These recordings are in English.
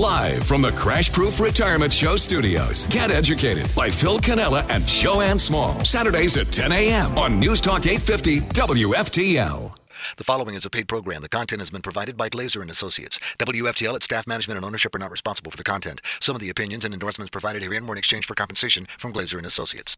Live from the Crash Proof Retirement Show studios. Get educated by Phil Cannella and Joanne Small. Saturdays at 10 a.m. on News Talk 850 WFTL. The following is a paid program. The content has been provided by Glazer and Associates. WFTL, its staff, management, and ownership are not responsible for the content. Some of the opinions and endorsements provided herein were in exchange for compensation from Glazer and Associates.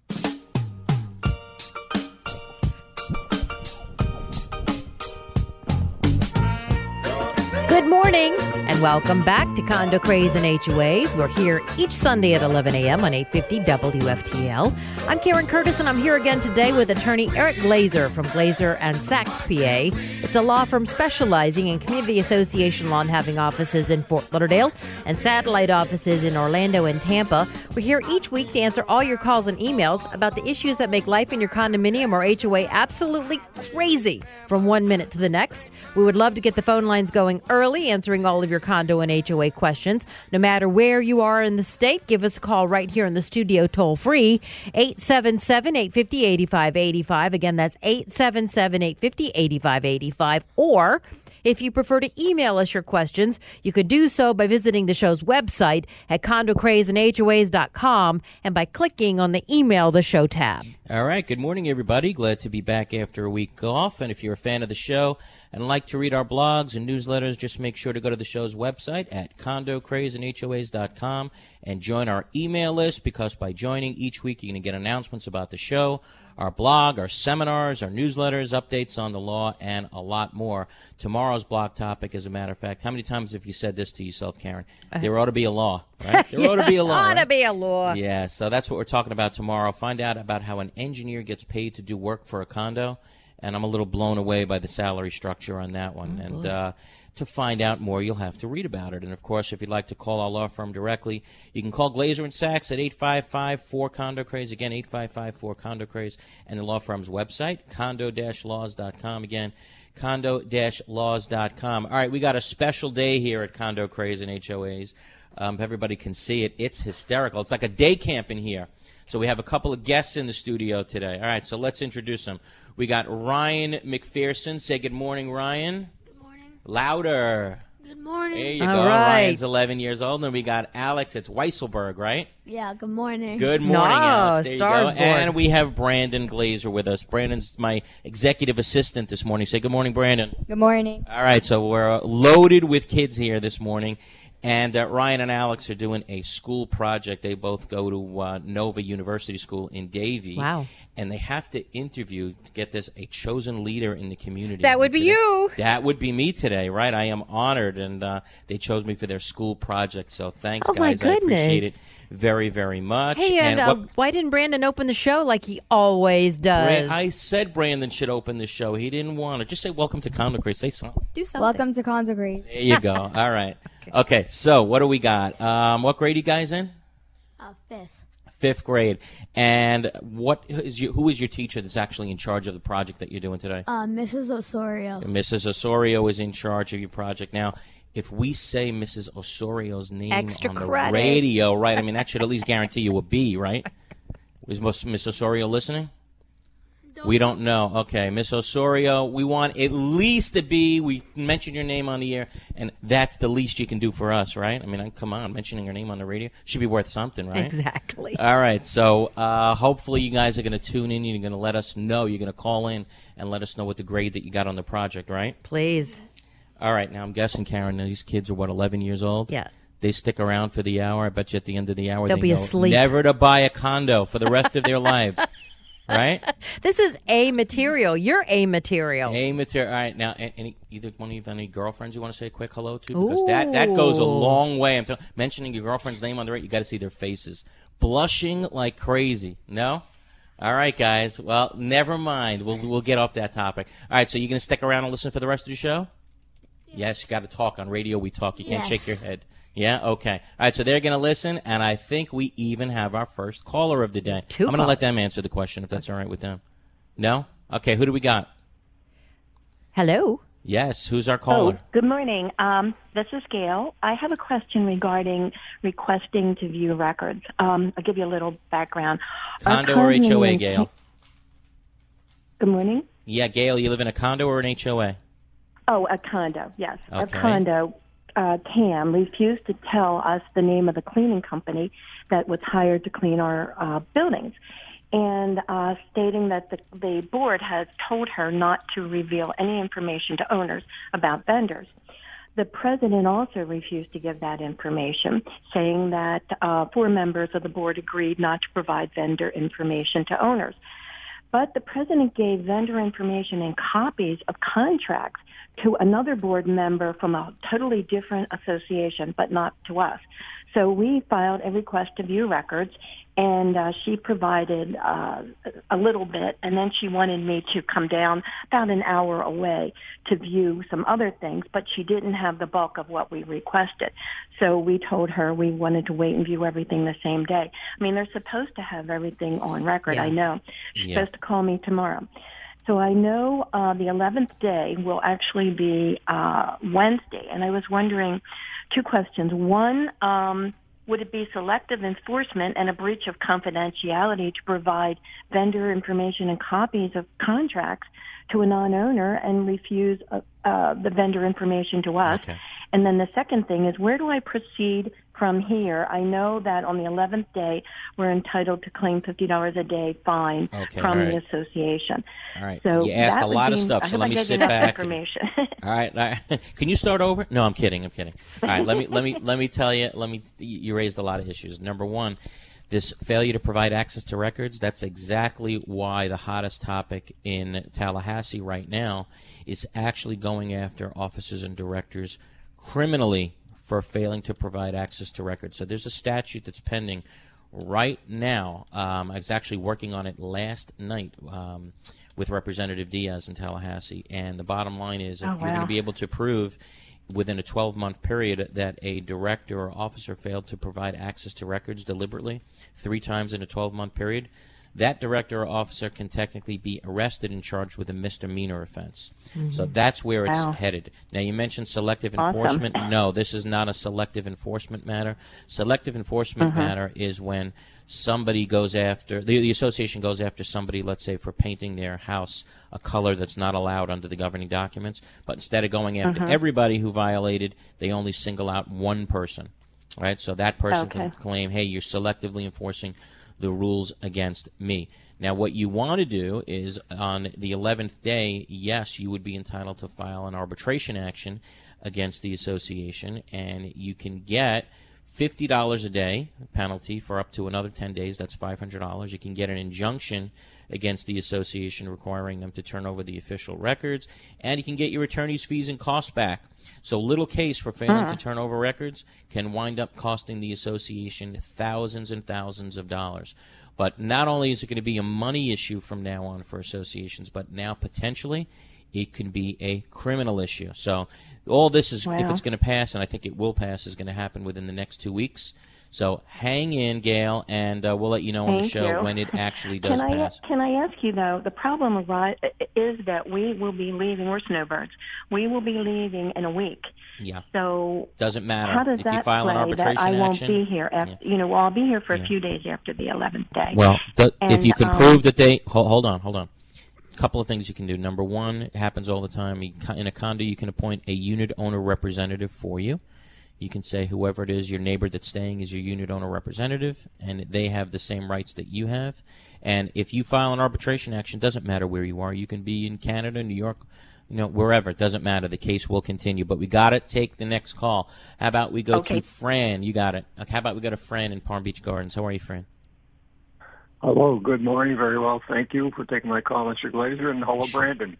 Good morning and welcome back to Condo Craze and HOAs. We're here each Sunday at 11 a.m. on 850 WFTL. I'm Karen Curtis and I'm here again today with attorney Eric Glazer from Glazer and Sachs, PA. It's a law firm specializing in community association law and having offices in Fort Lauderdale and satellite offices in Orlando and Tampa. We're here each week to answer all your calls and emails about the issues that make life in your condominium or HOA absolutely crazy from 1 minute to the next. We would love to get the phone lines going early, answering all of your condo and HOA questions. No matter where you are in the state, give us a call right here in the studio toll free, 877-850-8585. Again, that's 877-850-8585. Or if you prefer to email us your questions, you could do so by visiting the show's website at condocrazeandhoas.com and by clicking on the Email the Show tab. All right. Good morning, everybody. Glad to be back after a week off. And if you're a fan of the show and like to read our blogs and newsletters, just make sure to go to the show's website at condocrazeandhoas.com and join our email list, because by joining each week, you're going to get announcements about the show, our blog, our seminars, our newsletters, updates on the law, and a lot more. Tomorrow's blog topic, as a matter of fact, how many times have you said this to yourself, Karen? There ought to be a law, right? There ought to be a law. Ought to be a law. Yeah, so that's what we're talking about tomorrow. Find out about how an engineer gets paid to do work for a condo, and I'm a little blown away by the salary structure on that one. To find out more, you'll have to read about it. And, of course, if you'd like to call our law firm directly, you can call Glazer and Sachs at 855-4-CONDO-CRAZE. Again, 855-4-CONDO-CRAZE. And the law firm's website, condo-laws.com. Again, condo-laws.com. All right, we got a special day here at Condo Craze and HOAs. Everybody can see it. It's hysterical. It's like a day camp in here. So we have a couple of guests in the studio today. All right, so let's introduce them. We got Ryan McPherson. Say good morning, Ryan. Louder. Good morning. There you All go. right. Ryan's 11 years old. And we got Alex. It's Weisselberg, right? Yeah, good morning. Good morning, Alex. There you Stars go. born. And we have Brandon Glazer with us. Brandon's my executive assistant this morning. Say good morning, Brandon. Good morning. All right, so we're loaded with kids here this morning. And Ryan and Alex are doing a school project. They both go to Nova University School in Davie. Wow. And they have to interview, get this, a chosen leader in the community. That would be today. you. That would be me today, right? I am honored, and they chose me for their school project. So thanks, Oh, my guys. I appreciate goodness. it very, very much. Hey, and why didn't Brandon open the show like he always does? I said Brandon should open the show. He didn't want to. Just say welcome to Condo Craze. Say something. Do something. Welcome to Condo Craze. There you go. All right. Okay, so what do we got? What grade are you guys in? Fifth. Fifth grade. And who is your teacher that's actually in charge of the project that you're doing today? Mrs. Osorio. Mrs. Osorio is in charge of your project. Now, if we say Mrs. Osorio's name Extra on the credit. radio, right, I mean, that should at least guarantee you a B, right? Was Miss Osorio listening? We don't know. Okay, Miss Osorio, we want at least a B. We mentioned your name on the air, and that's the least you can do for us, right? I mean, come on, mentioning your name on the radio should be worth something, right? Exactly. All right, so hopefully you guys are going to tune in. You're going to let us know. You're going to call in and let us know what the grade that you got on the project, right? Please. All right, now I'm guessing, Karen, these kids are, 11 years old? Yeah. They stick around for the hour. I bet you at the end of the hour They'll they be know asleep. never to buy a condo for the rest of their lives, right? This is A material. You're A material. A material. All right, now, either one of you have any girlfriends you want to say a quick hello to? Because that goes a long way. I'm mentioning your girlfriend's name on the radio, you got to see their faces. Blushing like crazy. No? All right, guys. Well, never mind. We'll get off that topic. All right, so you're going to stick around and listen for the rest of the show? Yes, you got to talk. On radio, we talk. You can't shake your head. Yeah? Okay. All right, so they're going to listen, and I think we even have our first caller of the day. I'm going to let them answer the question, if that's all right with them. No? Okay, who do we got? Hello? Yes, who's our caller? Good morning. This is Gail. I have a question regarding requesting to view records. I'll give you a little background. Condo or HOA, Gail? Good morning. Yeah, Gail, you live in a condo or an HOA? Oh, a condo, yes. Okay. A condo. Tam refused to tell us the name of the cleaning company that was hired to clean our buildings, and stating that the board has told her not to reveal any information to owners about vendors. The president also refused to give that information, saying that 4 members of the board agreed not to provide vendor information to owners. But the president gave vendor information and copies of contracts to another board member from a totally different association, but not to us. So we filed a request to view records, and she provided a little bit, and then she wanted me to come down about an hour away to view some other things, but she didn't have the bulk of what we requested. So we told her we wanted to wait and view everything the same day. I mean, they're supposed to have everything on record, I know. She's supposed to call me tomorrow. So I know the 11th day will actually be Wednesday, and I was wondering 2 questions. One, would it be selective enforcement and a breach of confidentiality to provide vendor information and copies of contracts to a non-owner and refuse the vendor information to us? Okay. And then the second thing is, where do I proceed from here? I know that on the 11th day, we're entitled to claim $50 a day fine from the association. All right. So you asked a lot of stuff, so let me sit back. All right. Can you start over? No, I'm kidding. All right. Let me tell you. You raised a lot of issues. Number one, this failure to provide access to records. That's exactly why the hottest topic in Tallahassee right now is actually going after officers and directors criminally for failing to provide access to records. So there's a statute that's pending right now. I was actually working on it last night with Representative Diaz in Tallahassee. And the bottom line is, if you're going to be able to prove within a 12-month period that a director or officer failed to provide access to records deliberately 3 times in a 12-month period, that director or officer can technically be arrested and charged with a misdemeanor offense. So that's where it's headed. Now, you mentioned selective enforcement. No, this is not a selective enforcement matter. Selective enforcement matter is when somebody goes after, the association goes after somebody, let's say, for painting their house a color that's not allowed under the governing documents, but instead of going after everybody who violated, they only single out one person, right? So that person can claim, hey, you're selectively enforcing the rules against me. Now, what you want to do is, on the 11th day, yes, you would be entitled to file an arbitration action against the association, and you can get $50 a day penalty for up to another 10 days. That's $500. You can get an injunction against the association requiring them to turn over the official records, and you can get your attorney's fees and costs back. So little case for failing to turn over records can wind up costing the association thousands and thousands of dollars. But not only is it going to be a money issue from now on for associations, but now potentially it can be a criminal issue. So all this is, if it's going to pass, and I think it will pass, is going to happen within the next 2 weeks. So hang in, Gail, and we'll let you know on the show when it actually does pass. Can I ask you, though, the problem is that we will be leaving, we're snowbirds, we will be leaving in a week. Yeah. So doesn't matter. How does if that you file an arbitration that I won't action, be here after, well, I'll be here for a few days after the 11th day. Well, if you can prove that they, hold on. A couple of things you can do. Number one, it happens all the time. In a condo, you can appoint a unit owner representative for you. You can say whoever it is, your neighbor that's staying is your unit owner representative, and they have the same rights that you have. And if you file an arbitration action, it doesn't matter where you are. You can be in Canada, New York, wherever. It doesn't matter. The case will continue. But we got to take the next call. How about we go to Fran? You got it. How about we go to Fran in Palm Beach Gardens? How are you, Fran? Hello. Good morning. Very well. Thank you for taking my call, Mr. Glazer. And hello, Brandon.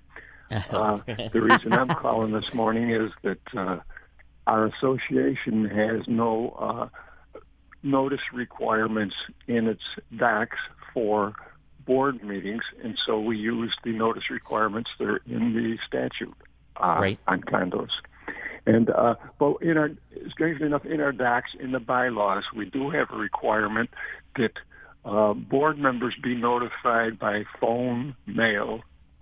The reason I'm calling this morning is that our association has no notice requirements in its DACs for board meetings, and so we use the notice requirements that are in the statute on condos. And but strangely enough, in our DACs, in the bylaws, we do have a requirement that board members be notified by phone, mail,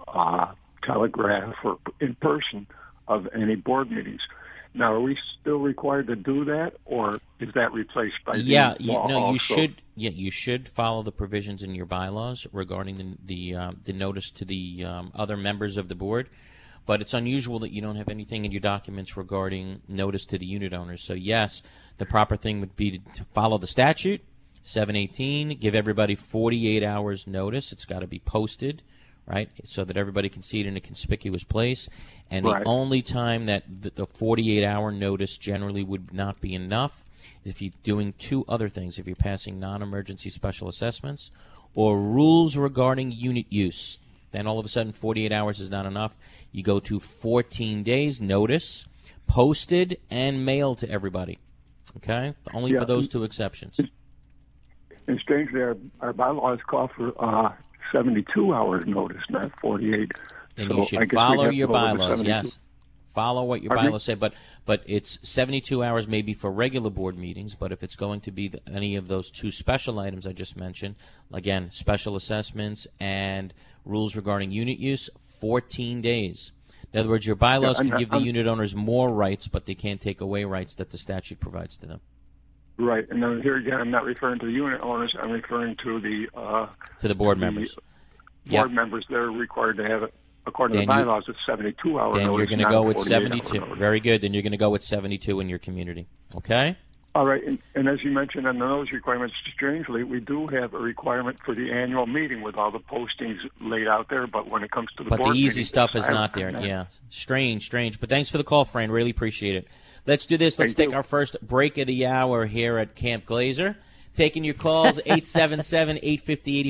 telegraph, or in person of any board meetings. Now, are we still required to do that, or is that replaced by the law also? You should follow the provisions in your bylaws regarding the notice to the other members of the board. but it's unusual that you don't have anything in your documents regarding notice to the unit owners. So yes, the proper thing would be to follow the statute, 718, give everybody 48 hours notice. It's got to be posted, right, so that everybody can see it in a conspicuous place. And the only time that the 48-hour notice generally would not be enough is if you're doing two other things, if you're passing non-emergency special assessments or rules regarding unit use. Then all of a sudden 48 hours is not enough. You go to 14 days notice, posted and mailed to everybody. Okay? Only for those two exceptions. And strangely, our bylaws call for 72 hours notice, not 48. And you should follow your bylaws, yes. Follow what your bylaws say, but it's 72 hours maybe for regular board meetings, but if it's going to be any of those two special items I just mentioned, again, special assessments and rules regarding unit use, 14 days. In other words, your bylaws can give the unit owners more rights, but they can't take away rights that the statute provides to them. Right, and then here again, I'm not referring to the unit owners, I'm referring to the board members. Board members, they're required to have it. According to the bylaws, it's 72 hours. Then you're going to go with 72. Very good. Then you're going to go with 72 in your community. Okay? All right. And as you mentioned on the notice requirements, strangely, we do have a requirement for the annual meeting with all the postings laid out there. But when it comes to the board the easy meeting, stuff is not there. Yeah. Strange. But thanks for the call, Fran. Really appreciate it. Let's do this. Let's take our first break of the hour here at Camp Glazer. Taking your calls, 877-850-8585,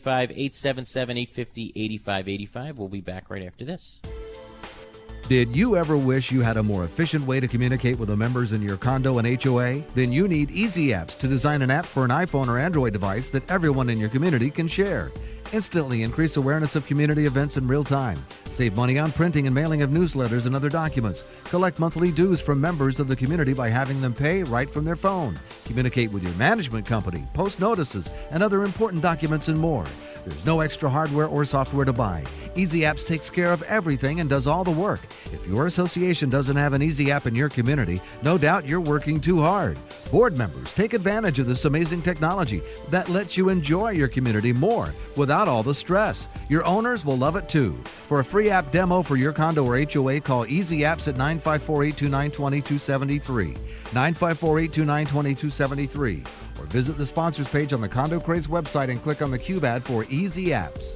877-850-8585. We'll be back right after this. Did you ever wish you had a more efficient way to communicate with the members in your condo and HOA? Then you need Easy Apps to design an app for an iPhone or Android device that everyone in your community can share. Instantly increase awareness of community events in real time. Save money on printing and mailing of newsletters and other documents. Collect monthly dues from members of the community by having them pay right from their phone. Communicate with your management company, post notices, and other important documents and more. There's no extra hardware or software to buy. Easy Apps takes care of everything and does all the work. If your association doesn't have an Easy App in your community, no doubt you're working too hard. Board members, take advantage of this amazing technology that lets you enjoy your community more without all the stress. Your owners will love it too. For a free app demo for your condo or HOA, call Easy Apps at 954-829-2273, 954-829-2273, or visit the sponsors page on the Condo Craze website and click on the Cube ad for Easy Apps.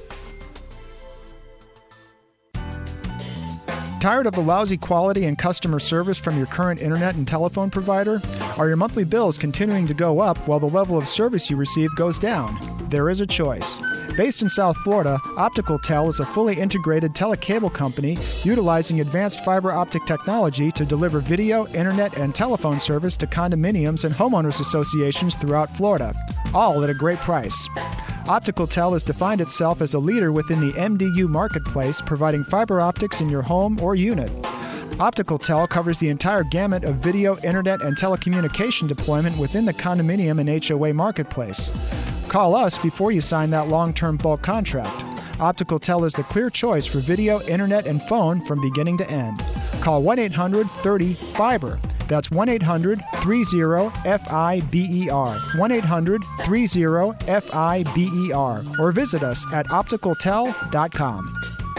Tired of the lousy quality and customer service from your current internet and telephone provider? Are your monthly bills continuing to go up while the level of service you receive goes down? There is a choice. Based in South Florida, OpticalTel is a fully integrated telecable company utilizing advanced fiber optic technology to deliver video, internet, and telephone service to condominiums and homeowners associations throughout Florida, all at a great price. OpticalTel has defined itself as a leader within the MDU marketplace, providing fiber optics in your home or unit. OpticalTel covers the entire gamut of video, internet, and telecommunication deployment within the condominium and HOA marketplace. Call us before you sign that long-term bulk contract. OpticalTel is the clear choice for video, internet, and phone from beginning to end. Call 1-800-30-FIBER. That's 1-800-30-FIBER. 1-800-30-FIBER. Or visit us at opticaltel.com.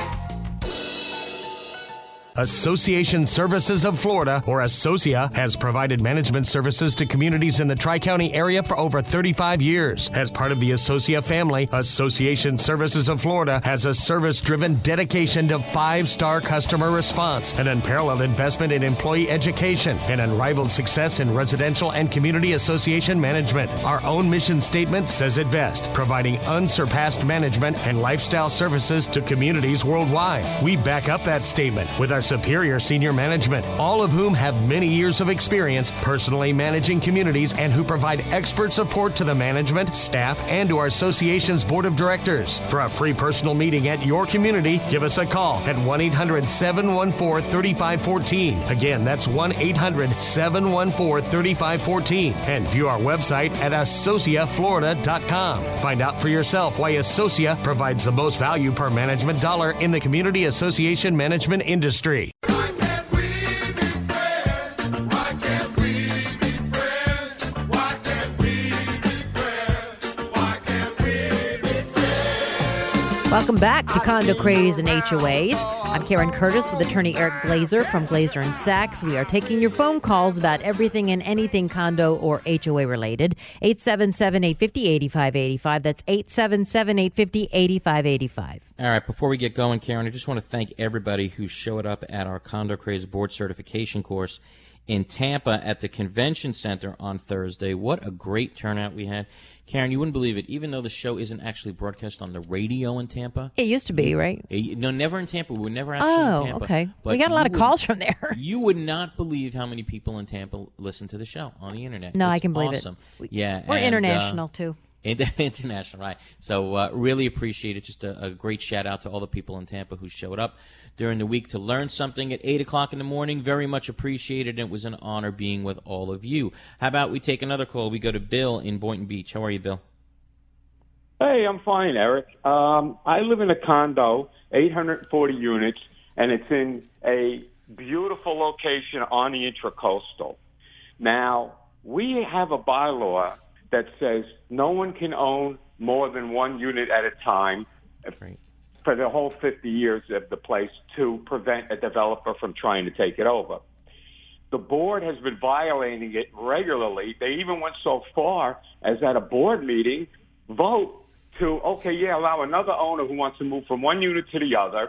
Association Services of Florida, or Associa, has provided management services to communities in the Tri-County area for over 35 years. As part of the Associa family, Association Services of Florida has a service-driven dedication to 5-star customer response, an unparalleled investment in employee education, and unrivaled success in residential and community association management. Our own mission statement says it best, providing unsurpassed management and lifestyle services to communities worldwide. We back up that statement with our superior senior management, all of whom have many years of experience personally managing communities and who provide expert support to the management, staff, and to our association's board of directors. For a free personal meeting at your community, give us a call at 1-800-714-3514. Again, that's 1-800-714-3514. And view our website at associaflorida.com. Find out for yourself why Associa provides the most value per management dollar in the community association management industry. Welcome back to Condo Craze and HOAs. I'm Karen Curtis with attorney Eric Glazer from Glazer & Sachs. We are taking your phone calls about everything and anything condo or HOA related. 877-850-8585. That's 877-850-8585. All right, before we get going, Karen, I just want to thank everybody who showed up at our Condo Craze board certification course in Tampa at the Convention Center on Thursday. What a great turnout we had. Karen, you wouldn't believe it. Even though the show isn't actually broadcast on the radio in Tampa. It used to be, right? No, never in Tampa. We were never actually in Tampa. Oh, okay. But we got a lot of calls from there. You would not believe how many people in Tampa listen to the show on the internet. No, it's I can believe awesome. it. Yeah, We're international, too. International, right. So really appreciate it. Just a great shout out to all the people in Tampa who showed up during the week to learn something at 8 o'clock in the morning. Very much appreciated. It was an honor being with all of you. How about we take another call? We go to Bill in Boynton Beach. How are you, Bill? Hey, I'm fine, Eric. I live in a condo, 840 units, and it's in a beautiful location on the Intracoastal. Now, we have a bylaw that says no one can own more than one unit at a time for the whole 50 years of the place to prevent a developer from trying to take it over. The board has been violating it regularly. They even went so far as at a board meeting vote to, allow another owner who wants to move from one unit to the other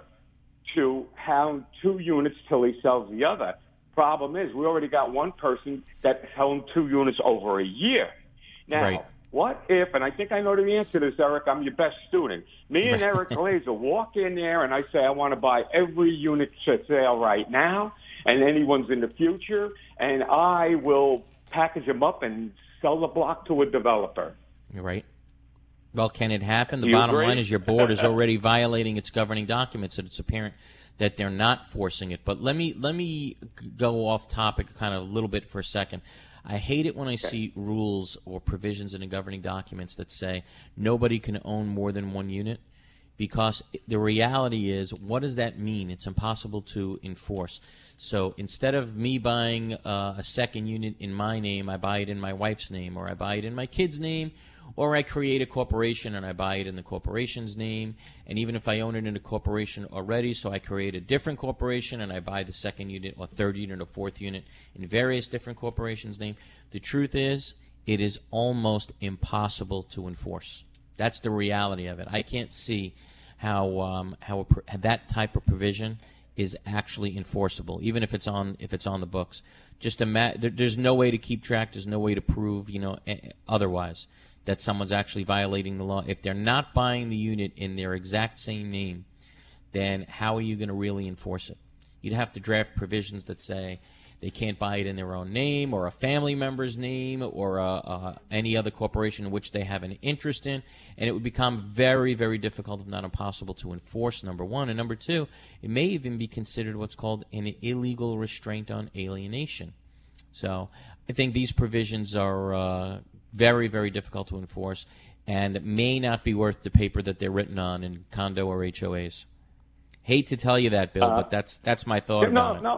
to have two units till he sells the other. Problem is, we already got one person that's held 2 units over a year. Now, what if, and I think I know the answer to this, Eric, I'm your best student. Me and Eric Glazer walk in there and I say, I want to buy every unit for sale right now and anyone's in the future, and I will package them up and sell the block to a developer. You're right. Well, can it happen? The bottom line is your board is already violating its governing documents, and it's apparent that they're not forcing it. But let me go off topic kind of a little bit for a second. I hate it when I see rules or provisions in the governing documents that say nobody can own more than one unit, because the reality is, what does that mean? It's impossible to enforce. So instead of me buying a second unit in my name, I buy it in my wife's name, or I buy it in my kid's name, or I create a corporation and I buy it in the corporation's name. And even if I own it in a corporation already, so I create a different corporation and I buy the second unit or third unit or fourth unit in various different corporations' name. The truth is, it is almost impossible to enforce. That's the reality of it. I can't see how that type of provision is actually enforceable, even if it's on the books. Just there's no way to keep track. There's no way to prove, otherwise, that someone's actually violating the law. If they're not buying the unit in their exact same name, then how are you going to really enforce it? You'd have to draft provisions that say they can't buy it in their own name or a family member's name or any other corporation in which they have an interest in, and it would become very, very difficult, if not impossible, to enforce, number one. And number two, it may even be considered what's called an illegal restraint on alienation. So I think these provisions are very, very difficult to enforce, and may not be worth the paper that they're written on in condo or HOAs. Hate to tell you that, Bill, but that's my thought about it.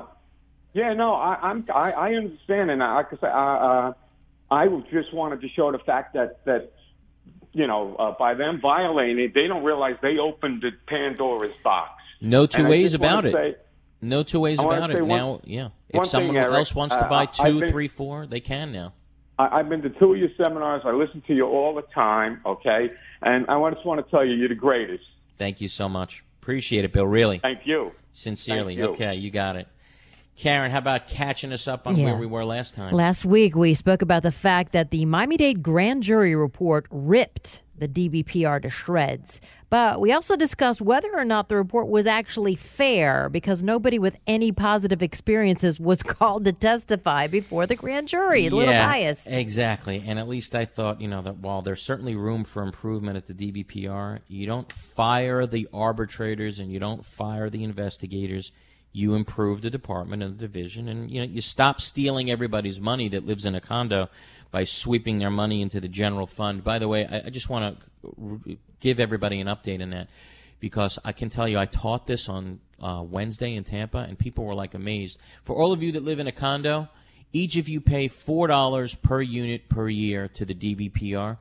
I understand, and like I say, I just wanted to show the fact that by them violating it, they don't realize they opened the Pandora's box. No two ways about it. No two ways about it. Now, if someone else wants to buy 2, 3, 4, they can now. I've been to 2 of your seminars. I listen to you all the time, okay? And I just want to tell you, you're the greatest. Thank you so much. Appreciate it, Bill, really. Thank you. Sincerely. Thank you. Okay, you got it. Karen, how about catching us up on where we were last time? Last week, we spoke about the fact that the Miami-Dade grand jury report ripped the DBPR to shreds. But we also discussed whether or not the report was actually fair, because nobody with any positive experiences was called to testify before the grand jury. A little biased. Exactly. And at least I thought, that while there's certainly room for improvement at the DBPR, you don't fire the arbitrators and you don't fire the investigators. You improve the department and the division, and you stop stealing everybody's money that lives in a condo by sweeping their money into the general fund. By the way, I just want to give everybody an update on that, because I can tell you I taught this on Wednesday in Tampa, and people were amazed. For all of you that live in a condo, each of you pay $4 per unit per year to the DBPR,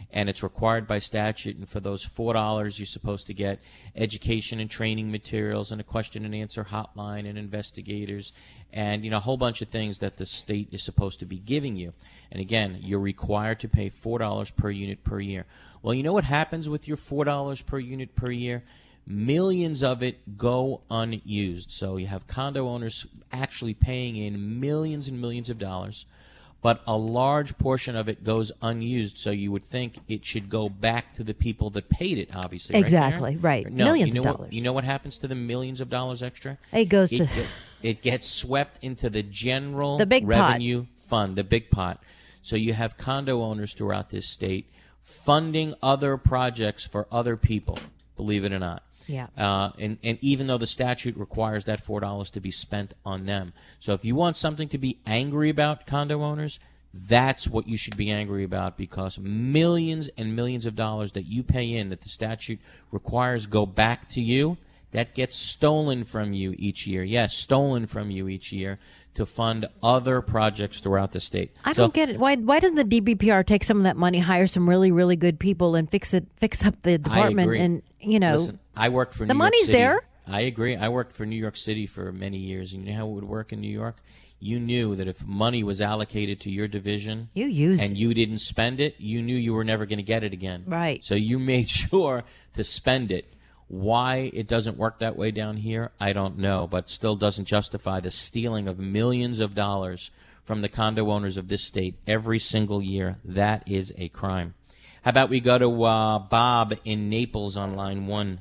and it's required by statute. And for those $4, you're supposed to get education and training materials and a question and answer hotline and investigators and, a whole bunch of things that the state is supposed to be giving you. And again, you're required to pay $4 per unit per year. Well, you know what happens with your $4 per unit per year? Millions of it go unused. So you have condo owners actually paying in millions and millions of dollars, but a large portion of it goes unused. So you would think it should go back to the people that paid it, obviously. Exactly, right. No, millions of dollars. You know what happens to the millions of dollars extra? It goes to... It gets swept into the general the big revenue fund, the big pot. So you have condo owners throughout this state funding other projects for other people, believe it or not. Yeah. And even though the statute requires that $4 to be spent on them. So if you want something to be angry about, condo owners, that's what you should be angry about, because millions and millions of dollars that you pay in that the statute requires go back to you, that gets stolen from you each year. Yes, stolen from you each year to fund other projects throughout the state. I don't get it. Why doesn't the DBPR take some of that money, hire some really, really good people, and fix up the department? I agree. And Listen, I worked for New York money's City. there. I agree. I worked for New York City for many years, and you know how it would work in New York? You knew that if money was allocated to your division, you used and you didn't spend it, you knew you were never going to get it again. Right. So you made sure to spend it. Why it doesn't work that way down here, I don't know, but still doesn't justify the stealing of millions of dollars from the condo owners of this state every single year. That is a crime. How about we go to Bob in Naples on line 1.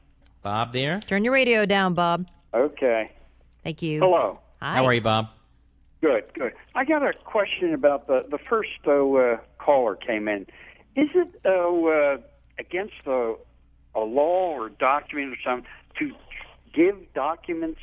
Bob there? Turn your radio down, Bob. Okay. Thank you. Hello. Hi. How are you, Bob? Good. I got a question about the first caller came in. Is it against a law or document or something to give documents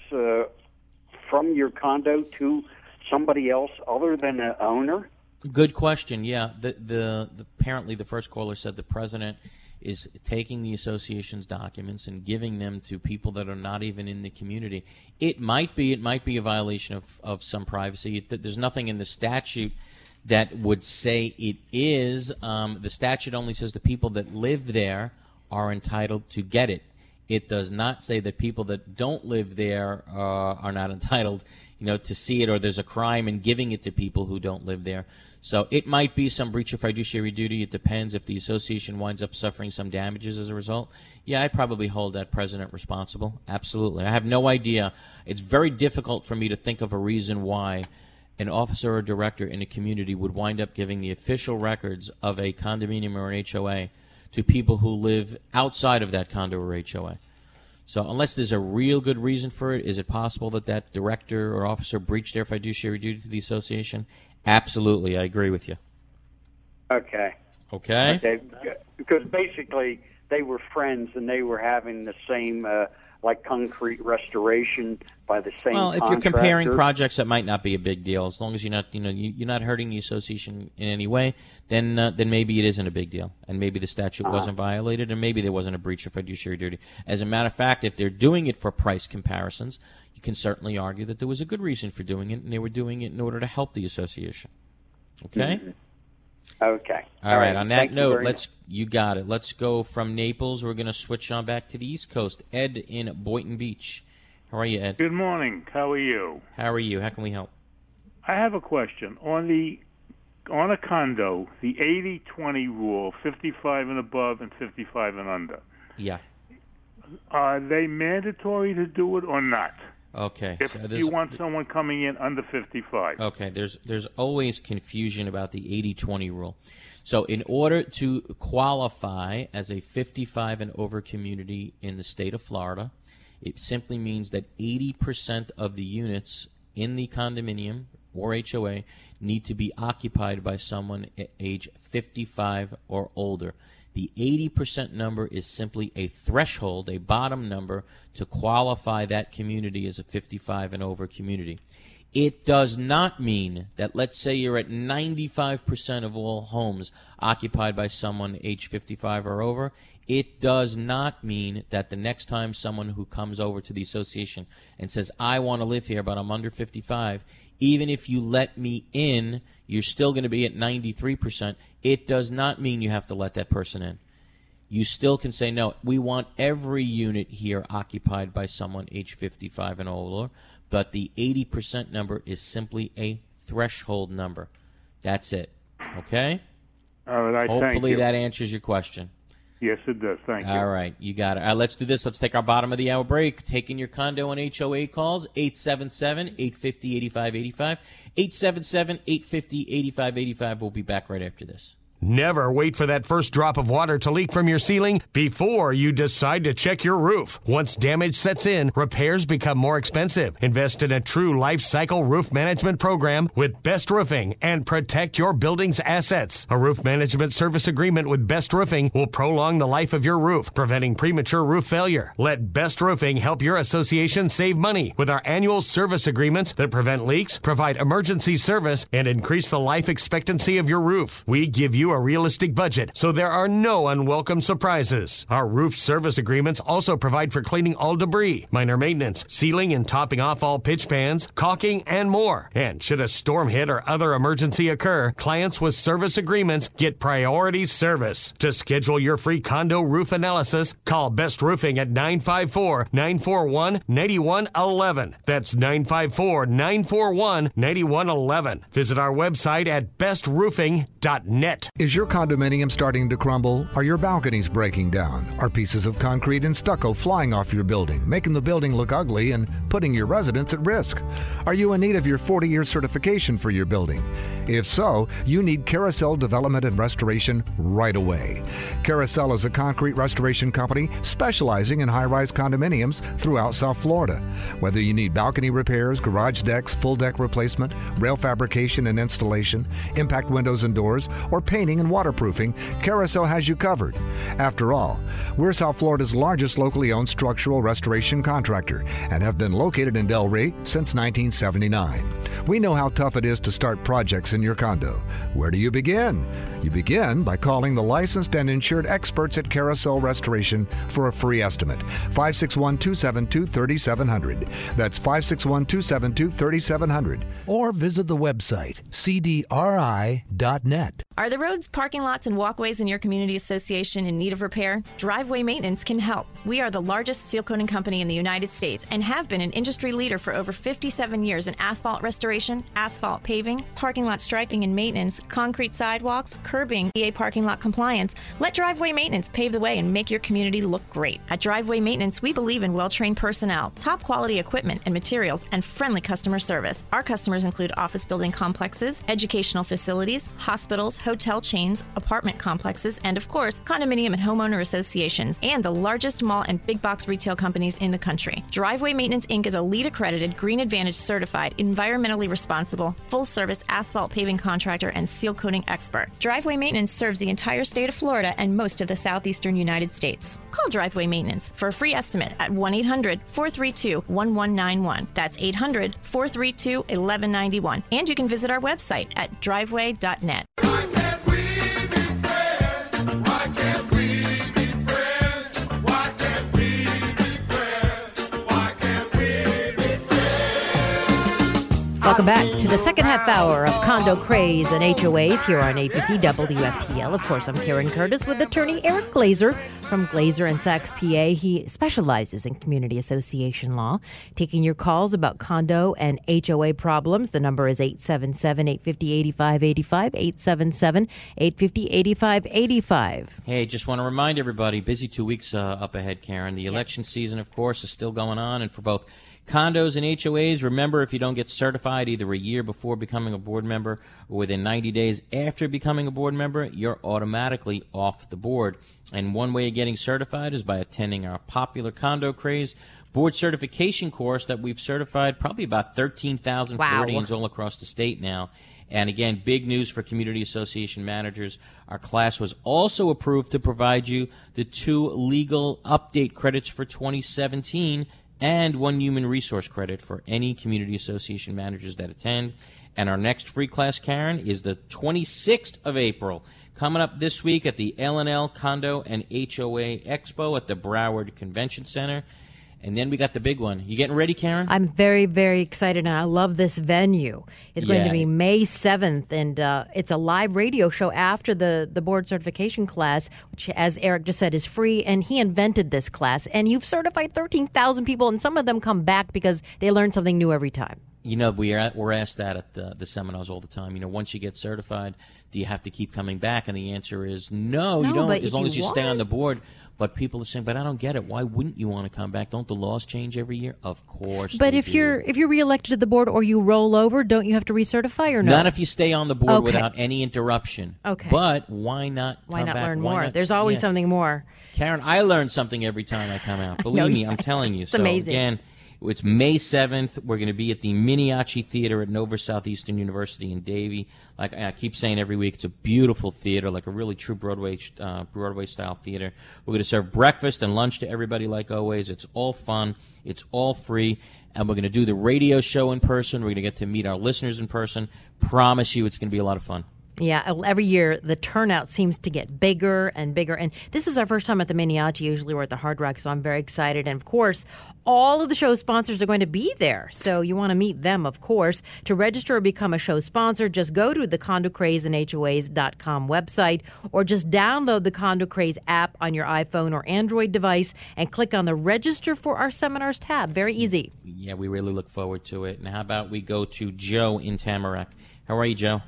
from your condo to somebody else other than an owner? Good question. Yeah, apparently the first caller said the president is taking the association's documents and giving them to people that are not even in the community. It might be a violation of some privacy. There's nothing in the statute that would say it is. The statute only says the people that live there are entitled to get it. It does not say that people that don't live there are not entitled, to see it, or there's a crime in giving it to people who don't live there. So it might be some breach of fiduciary duty. It depends if the association winds up suffering some damages as a result. Yeah, I'd probably hold that president responsible. Absolutely. I have no idea. It's very difficult for me to think of a reason why an officer or director in a community would wind up giving the official records of a condominium or an HOA to people who live outside of that condo or HOA. So unless there's a real good reason for it, is it possible that that director or officer breached their fiduciary duty to the association? Absolutely. I agree with you. Okay. Okay? Because basically they were friends and they were having the same like concrete restoration by the same Well, if contractor. you're comparing projects, that might not be a big deal. As long as you're not, you're not hurting the association in any way, then maybe it isn't a big deal, and maybe the statute wasn't violated, and maybe there wasn't a breach of fiduciary duty. As a matter of fact, if they're doing it for price comparisons, you can certainly argue that there was a good reason for doing it, and they were doing it in order to help the association. Okay. Mm-hmm. Okay. All right. On that Thank you note, very much. you got it. Let's go from Naples. We're going to switch on back to the East Coast. Ed in Boynton Beach. How are you, Ed? Good morning. How are you? How are you? How can we help? I have a question. On a condo, the 80-20 rule, 55 and above and 55 and under. Yeah. Are they mandatory to do it or not? Okay. If you want someone coming in under 55. Okay. There's always confusion about the 80-20 rule. So in order to qualify as a 55 and over community in the state of Florida, it simply means that 80% of the units in the condominium or HOA need to be occupied by someone at age 55 or older. The 80% number is simply a threshold, a bottom number, to qualify that community as a 55 and over community. It does not mean that, let's say you're at 95% of all homes occupied by someone age 55 or over. It does not mean that the next time someone who comes over to the association and says, I want to live here, but I'm under 55, even if you let me in, you're still going to be at 93%. It does not mean you have to let that person in. You still can say, no, we want every unit here occupied by someone age 55 and older, but the 80% number is simply a threshold number. That's it. Okay? All right, thank Hopefully you. that answers your question. Yes, it does. Thank you. All right, you got it. Let's do this. Let's take our bottom of the hour break. Taking your condo and HOA calls, 877-850-8585. 877-850-8585. We'll be back right after this. Never wait for that first drop of water to leak from your ceiling before you decide to check your roof. Once damage sets in, repairs become more expensive. Invest in a true life cycle roof management program with Best Roofing and protect your building's assets. A roof management service agreement with Best Roofing will prolong the life of your roof, preventing premature roof failure. Let Best Roofing help your association save money with our annual service agreements that prevent leaks, provide emergency service, and increase the life expectancy of your roof. We give you a realistic budget, so there are no unwelcome surprises. Our roof service agreements also provide for cleaning all debris, minor maintenance, sealing and topping off all pitch pans, caulking, and more. And should a storm hit or other emergency occur, clients with service agreements get priority service. To schedule your free condo roof analysis, call Best Roofing at 954-941-9111. That's 954-941-9111. Visit our website at bestroofing.net. Is your condominium starting to crumble? Are your balconies breaking down? Are pieces of concrete and stucco flying off your building, making the building look ugly and putting your residents at risk? Are you in need of your 40-year certification for your building? If so, you need Carousel Development and Restoration right away. Carousel is a concrete restoration company specializing in high-rise condominiums throughout South Florida. Whether you need balcony repairs, garage decks, full deck replacement, rail fabrication and installation, impact windows and doors, or painting and waterproofing, Carousel has you covered. After all, we're South Florida's largest locally owned structural restoration contractor and have been located in Delray since 1979. We know how tough it is to start projects in your condo. Where do you begin? You begin by calling the licensed and insured experts at Carousel Restoration for a free estimate. 561-272-3700. That's 561-272-3700. Or visit the website, cdri.net. Are the roads, parking lots, and walkways in your community association in need of repair? Driveway Maintenance can help. We are the largest seal coating company in the United States and have been an industry leader for over 57 years in asphalt restoration, asphalt paving, parking lot striping and maintenance, concrete sidewalks, curbing, EA parking lot compliance. Let Driveway Maintenance pave the way and make your community look great. At Driveway Maintenance, we believe in well-trained personnel, top quality equipment and materials, and friendly customer service. Our customers include office building complexes, educational facilities, hospitals, hotel chains, apartment complexes, and of course, condominium and homeowner associations, and the largest mall and big box retail companies in the country. Driveway Maintenance Inc. is a LEED accredited, Green Advantage certified, environmentally responsible, full service asphalt paving contractor and seal coating expert. Driveway Maintenance serves the entire state of Florida and most of the southeastern United States. Call Driveway Maintenance for a free estimate at 1-800-432-1191. That's 800-432-1191. And you can visit our website at driveway.net. Welcome back to the second half hour of Condo Craze and HOAs here on 850 WFTL. Of course, I'm Karen Curtis with attorney Eric Glazer from Glazer & Sachs, PA. He specializes in community association law. Taking your calls about condo and HOA problems. The number is 877-850-8585, 877-850-8585. Hey, just want to remind everybody, busy 2 weeks up ahead, Karen. The election season, of course, is still going on, and for both condos and HOAs, remember, if you don't get certified either a year before becoming a board member or within 90 days after becoming a board member, you're automatically off the board. And one way of getting certified is by attending our popular Condo Craze board certification course that we've certified probably about 13,000 Floridians all across the state now. And again, big news for community association managers. Our class was also approved to provide you the 2 legal update credits for 2017 and 1 human resource credit for any community association managers that attend. And our next free class, Karen, is the 26th of April, coming up this week at the L&L Condo and HOA Expo at the Broward Convention Center. And then we got the big one. You getting ready, Karen? I'm very, very excited, and I love this venue. It's going to be May 7th, and it's a live radio show after the board certification class, which, as Eric just said, is free, and he invented this class. And you've certified 13,000 people, and some of them come back because they learn something new every time. You know, we're asked that at the seminars all the time. You know, once you get certified, do you have to keep coming back? And the answer is no, you don't, as long as you stay on the board. But people are saying, but I don't get it. Why wouldn't you want to come back? Don't the laws change every year? Of course. But if you're reelected to the board or you roll over, don't you have to recertify or no? Not if you stay on the board without any interruption. Okay. But why not? Why not back? learn Why more? not? There's always something more. Karen, I learn something every time I come out. Believe me, I'm telling you. It's amazing. Again, it's May 7th. We're going to be at the Miniachi Theater at Nova Southeastern University in Davie. Like I keep saying every week, it's a beautiful theater, like a really true Broadway-style theater. We're going to serve breakfast and lunch to everybody like always. It's all fun. It's all free. And we're going to do the radio show in person. We're going to get to meet our listeners in person. Promise you it's going to be a lot of fun. Yeah, every year the turnout seems to get bigger and bigger. And this is our first time at the Miniachi. Usually we're at the Hard Rock, so I'm very excited. And, of course, all of the show sponsors are going to be there. So you want to meet them, of course. To register or become a show sponsor, just go to the CondoCrazeandHOAs.com website or just download the Condo Craze app on your iPhone or Android device and click on the Register for Our Seminars tab. Very easy. Yeah, we really look forward to it. And how about we go to Joe in Tamarack? How are you, Joe?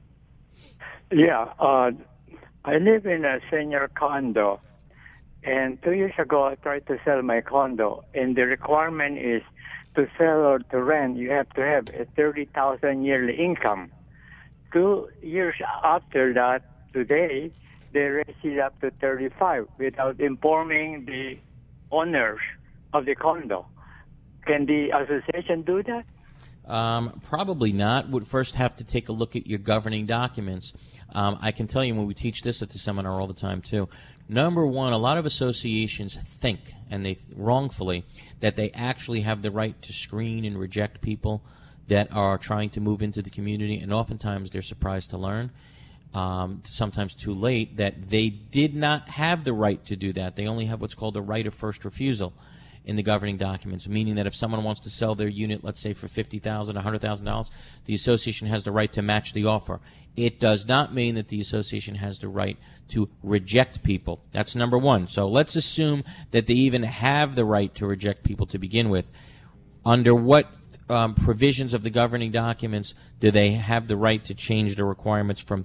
Yeah, I live in a senior condo, and 2 years ago I tried to sell my condo, and the requirement is to sell or to rent, you have to have a $30,000 yearly income. 2 years after that, today, they raised it up to 35 without informing the owners of the condo. Can the association do that? Probably not. Would first have to take a look at your governing documents. I can tell you when we teach this at the seminar all the time, too. Number one, a lot of associations think, and they wrongfully, that they actually have the right to screen and reject people that are trying to move into the community, and oftentimes they're surprised to learn, sometimes too late, that they did not have the right to do that. They only have what's called a right of first refusal in the governing documents, meaning that if someone wants to sell their unit, let's say for $50,000, $100,000, the association has the right to match the offer. It does not mean that the association has the right to reject people. That's number one. So let's assume that they even have the right to reject people to begin with. Under what provisions of the governing documents do they have the right to change the requirements from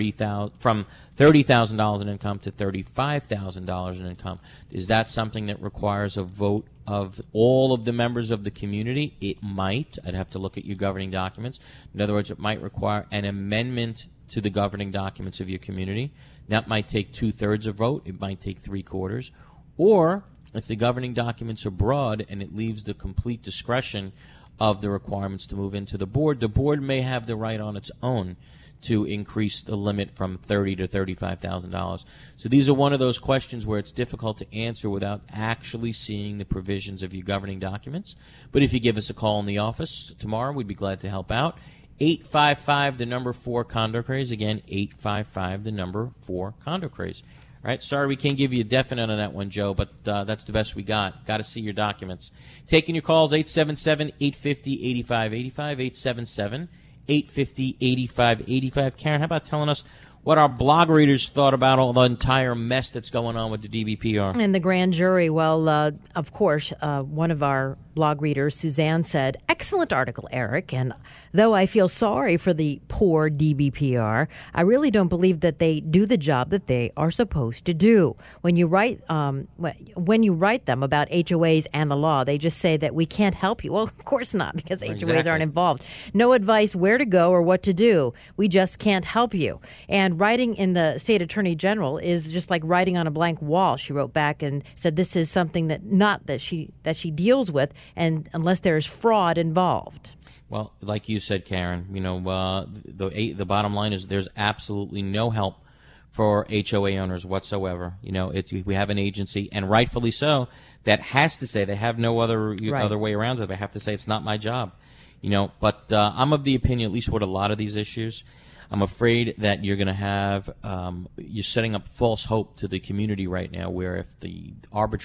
$30,000 in income to $35,000 in income? Is that something that requires a vote of all of the members of the community? It might. I'd have to look at your governing documents. In other words, it might require an amendment to the governing documents of your community. That might take 2/3 of vote. It might take 3/4. Or if the governing documents are broad and it leaves the complete discretion of the requirements to move into the board may have the right on its own to increase the limit from $30,000 to $35,000. So these are one of those questions where it's difficult to answer without actually seeing the provisions of your governing documents. But if you give us a call in the office tomorrow, we'd be glad to help out. 855 the number 4 Condo Craze. Again, 855 the number 4 Condo Craze. All right, sorry we can't give you a definite on that one, Joe, but that's the best we got. Got to see your documents. Taking your calls, 877-850-8585, 877-850-8585. Karen, how about telling us what our blog readers thought about all the entire mess that's going on with the DBPR? And the grand jury, well, of course, one of our blog readers, Suzanne, said, "Excellent article, Eric, and though I feel sorry for the poor DBPR, I really don't believe that they do the job that they are supposed to do. When you write them about HOAs and the law, they just say that we can't help you. Well, of course not, because HOAs aren't involved. No advice where to go or what to do. We just can't help you." And writing in the state attorney general is just like writing on a blank wall. She wrote back and said this is something that she deals with, and unless there's fraud involved. Well, like you said, Karen, the bottom line is there's absolutely no help for HOA owners whatsoever. You know, we have an agency, and rightfully so, that has to say they have no other way around it. They have to say it's not my job. You know, but I'm of the opinion, at least with a lot of these issues, I'm afraid that you're going to have you're setting up false hope to the community right now, where if the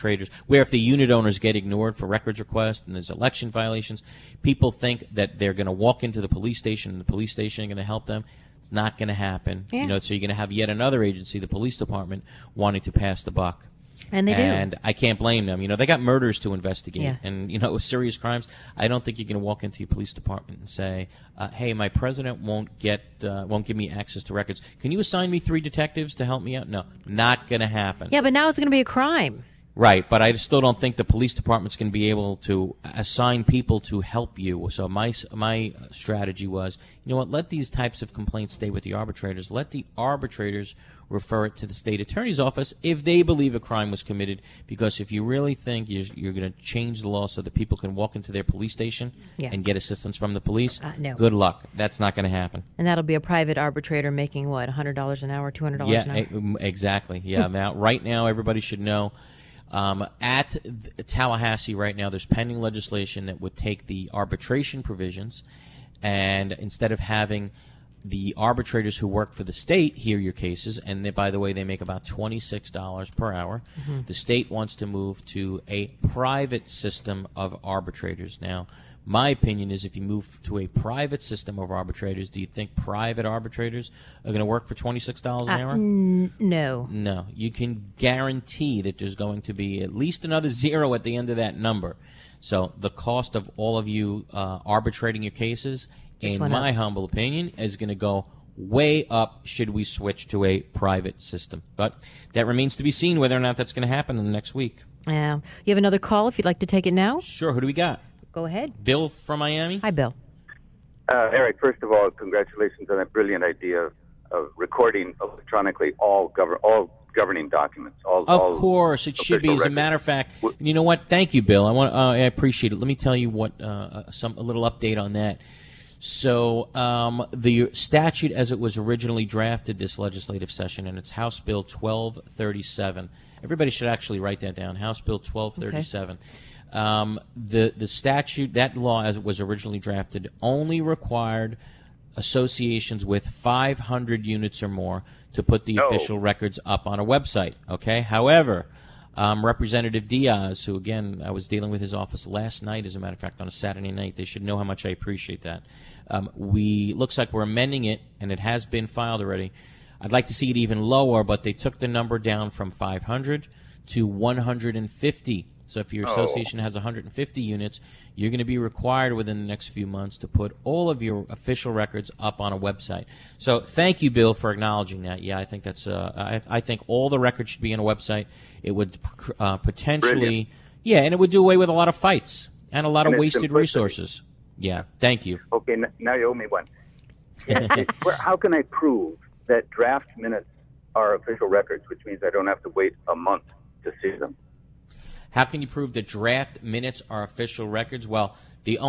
unit owners get ignored for records requests and there's election violations, people think that they're going to walk into the police station and the police station is going to help them. It's not going to happen. Yeah. You know, so you're going to have yet another agency, the police department, wanting to pass the buck. And they do. And I can't blame them. You know, they got murders to investigate. Yeah. And, you know, with serious crimes, I don't think you're going to walk into your police department and say, hey, my president won't give me access to records. Can you assign me 3 detectives to help me out? No, not going to happen. Yeah, but now it's going to be a crime. Right, but I still don't think the police department's going to be able to assign people to help you. So my strategy was, you know what, let these types of complaints stay with the arbitrators. Let the arbitrators refer it to the state attorney's office if they believe a crime was committed. Because if you really think you're going to change the law so that people can walk into their police station and get assistance from the police, no. Good luck. That's not going to happen. And that'll be a private arbitrator making, what, $100 an hour, $200 an hour? Exactly. Yeah, right now everybody should know. At Tallahassee right now, there's pending legislation that would take the arbitration provisions, and instead of having the arbitrators who work for the state hear your cases, and they, by the way, they make about $26 per hour, the state wants to move to a private system of arbitrators. Now, my opinion is if you move to a private system of arbitrators, do you think private arbitrators are going to work for $26 an hour? No. No. You can guarantee that there's going to be at least another 0 at the end of that number. So the cost of all of you arbitrating your cases, in my humble opinion, is going to go way up should we switch to a private system. But that remains to be seen whether or not that's going to happen in the next week. Yeah. You have another call if you'd like to take it now? Sure. Who do we got? Go ahead. Bill from Miami? Hi, Bill. Eric, first of all, congratulations on that brilliant idea of recording electronically all governing documents. Of course, it should be. As a matter of fact, you know what? Thank you, Bill. I appreciate it. Let me tell you what a little update on that. So the statute, as it was originally drafted this legislative session, and it's House Bill 1237. Everybody should actually write that down. House Bill 1237. Okay. The statute, that law as it was originally drafted, only required associations with 500 units or more to put the official records up on a website. Okay. However, Representative Diaz, who again I was dealing with his office last night, as a matter of fact, on a Saturday night, they should know how much I appreciate that. Looks like we're amending it, and it has been filed already. I'd like to see it even lower, but they took the number down from 500 to 150. So if your association has 150 units, you're going to be required within the next few months to put all of your official records up on a website. So thank you, Bill, for acknowledging that. Yeah, I think that's. I think all the records should be on a website. It would potentially, and it would do away with a lot of fights and a lot of wasted resources. Yeah, thank you. Okay, now you owe me one. How can I prove that draft minutes are official records, which means I don't have to wait a month to see them? How can you prove that draft minutes are official records? Well, the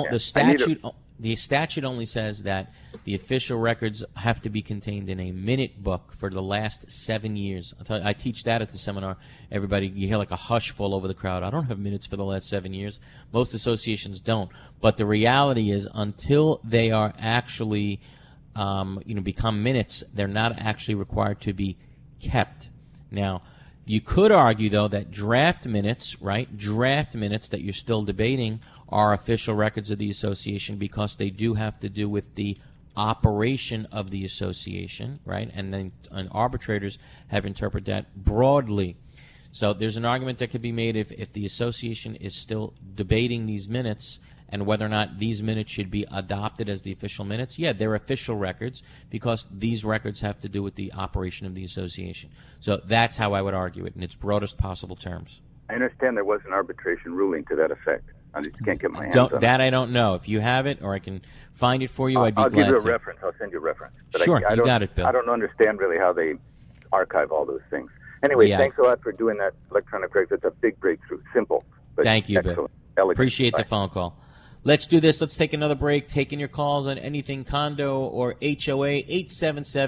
statute only says that the official records have to be contained in a minute book for the last 7 years. I teach that at the seminar. Everybody, you hear like a hush fall over the crowd. I don't have minutes for the last 7 years. Most associations don't. But the reality is, until they are actually, become minutes, they're not actually required to be kept. Now, you could argue, though, that draft minutes that you're still debating are official records of the association because they do have to do with the operation of the association, right? And then arbitrators have interpreted that broadly. So there's an argument that could be made if the association is still debating these minutes and whether or not these minutes should be adopted as the official minutes. Yeah, they're official records because these records have to do with the operation of the association. So that's how I would argue it in its broadest possible terms. I understand there was an arbitration ruling to that effect. I just can't get my hands on it. That I don't know. If you have it or I can find it for you, I'd be glad to. I'll give you a reference. I'll send you a reference. But sure, you got it, Bill. I don't understand really how they archive all those things. Anyway, thanks a lot for doing that electronic record. It's a big breakthrough. Simple, but thank you, excellent. Bill. Elegant. Appreciate the phone call. Let's do this. Let's take another break. Taking your calls on anything condo or HOA,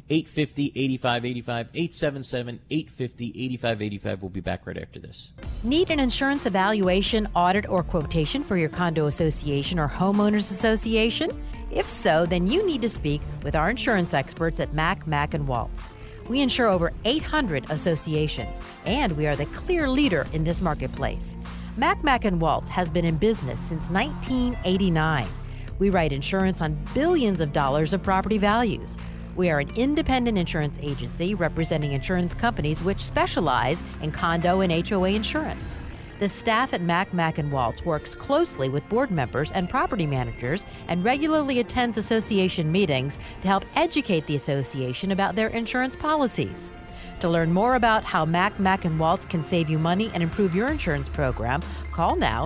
850-8585, 877-850-8585. We'll be back right after this. Need an insurance evaluation, audit, or quotation for your condo association or homeowners association? If so, then you need to speak with our insurance experts at Mack Waltz. We insure over 800 associations, and we are the clear leader in this marketplace. Mack Waltz has been in business since 1989. We write insurance on billions of dollars of property values. We are an independent insurance agency representing insurance companies which specialize in condo and HOA insurance. The staff at Mack Waltz works closely with board members and property managers and regularly attends association meetings to help educate the association about their insurance policies. To learn more about how Mack Waltz can save you money and improve your insurance program, call now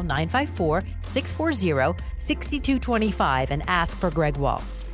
954-640-6225 and ask for Greg Waltz.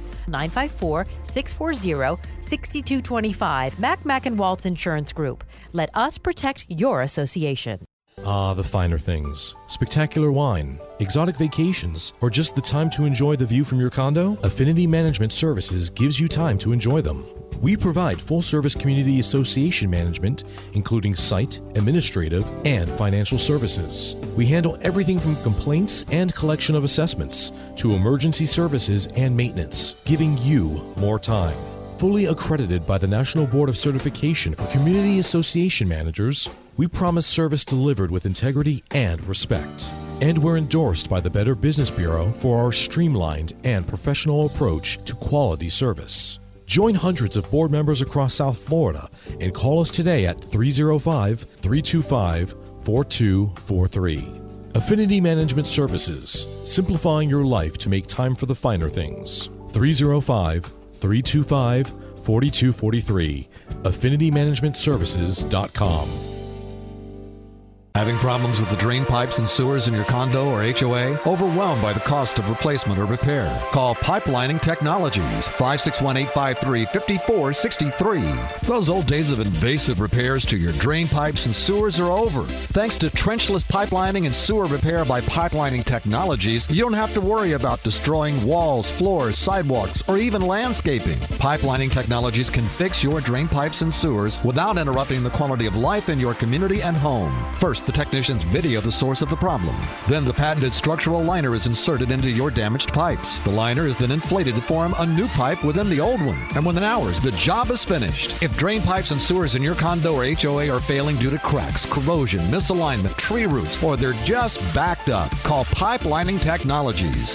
954-640-6225. Mack Waltz Insurance Group. Let us protect your association. Ah, the finer things. Spectacular wine, exotic vacations, or just the time to enjoy the view from your condo? Affinity Management Services gives you time to enjoy them. We provide full-service community association management, including site, administrative, and financial services. We handle everything from complaints and collection of assessments to emergency services and maintenance, giving you more time. Fully accredited by the National Board of Certification for Community Association Managers, we promise service delivered with integrity and respect. And we're endorsed by the Better Business Bureau for our streamlined and professional approach to quality service. Join hundreds of board members across South Florida and call us today at 305-325-4243. Affinity Management Services, simplifying your life to make time for the finer things. 305-325-4243. AffinityManagementServices.com. Having problems with the drain pipes and sewers in your condo or HOA? Overwhelmed by the cost of replacement or repair? Call Pipelining Technologies, 561-853-5463. Those old days of invasive repairs to your drain pipes and sewers are over. Thanks to trenchless pipelining and sewer repair by Pipelining Technologies, you don't have to worry about destroying walls, floors, sidewalks, or even landscaping. Pipelining Technologies can fix your drain pipes and sewers without interrupting the quality of life in your community and home. First, the technicians video the source of the problem. Then the patented structural liner is inserted into your damaged pipes. The liner is then inflated to form a new pipe within the old one. And within hours, the job is finished. If drain pipes and sewers in your condo or HOA are failing due to cracks, corrosion, misalignment, tree roots, or they're just backed up, call Pipelining Technologies,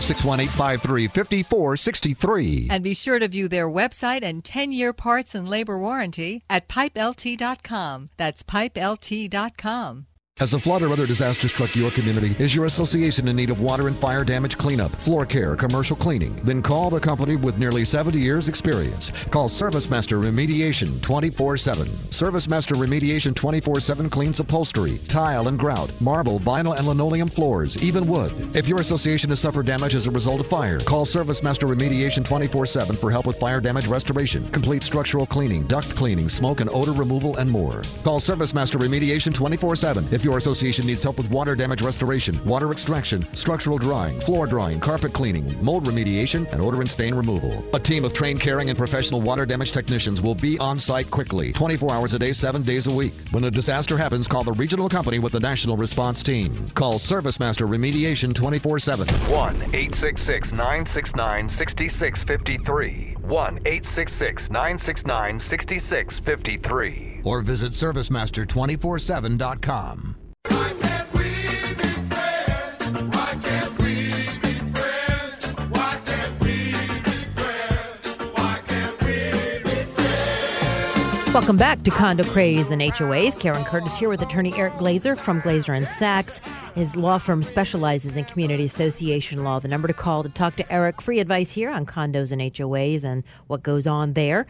561-853-5463. And be sure to view their website and 10-year parts and labor warranty at pipelt.com. That's pipelt.com. Has a flood or other disaster struck your community? Is your association in need of water and fire damage cleanup, floor care, commercial cleaning? Then call the company with nearly 70 years experience. Call ServiceMaster Remediation 24/7. ServiceMaster Remediation 24/7 cleans upholstery, tile and grout, marble, vinyl and linoleum floors, even wood. If your association has suffered damage as a result of fire, call ServiceMaster Remediation 24/7 for help with fire damage restoration, complete structural cleaning, duct cleaning, smoke and odor removal, and more. Call ServiceMaster Remediation 24/7 if your association needs help with water damage restoration, water extraction, structural drying, floor drying, carpet cleaning, mold remediation, and odor and stain removal. A team of trained, caring, and professional water damage technicians will be on site quickly, 24 hours a day, 7 days a week. When a disaster happens, call the regional company with the national response team. Call ServiceMaster Remediation 24/7. 1-866-969-6653. 1-866-969-6653. Or visit ServiceMaster247.com. Welcome back to Condo Craze and HOAs. Karen Curtis here with attorney Eric Glazer from Glazer & Sachs. His law firm specializes in community association law. The number to call to talk to Eric, free advice here on condos and HOAs and what goes on there,